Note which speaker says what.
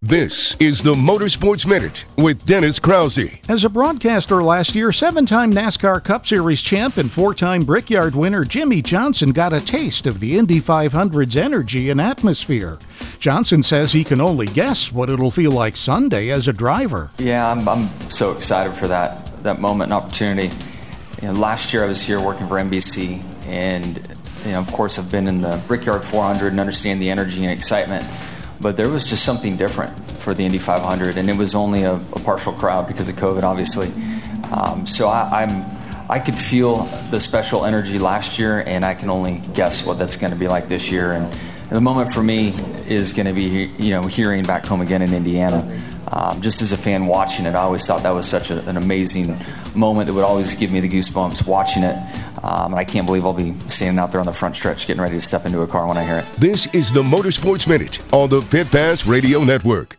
Speaker 1: This is the Motorsports Minute with Dennis Krause.
Speaker 2: As a broadcaster last year, 7-time NASCAR Cup Series champ and 4-time Brickyard winner Jimmie Johnson got a taste of the Indy 500's energy and atmosphere. Johnson says he can only guess what it'll feel like Sunday as a driver.
Speaker 3: Yeah, I'm so excited for that moment and opportunity. Last year I was here working for NBC, and of course I've been in the Brickyard 400 and understand the energy and excitement. But there was just something different for the Indy 500, and it was only a partial crowd because of COVID, obviously. So I could feel the special energy last year, and I can only guess what that's going to be like this year. And the moment for me is going to be, hearing back home again in Indiana. Just as a fan watching it, I always thought that was such an amazing moment that would always give me the goosebumps watching it. And I can't believe I'll be standing out there on the front stretch getting ready to step into a car when I hear it.
Speaker 1: This is the Motorsports Minute on the Pit Pass Radio Network.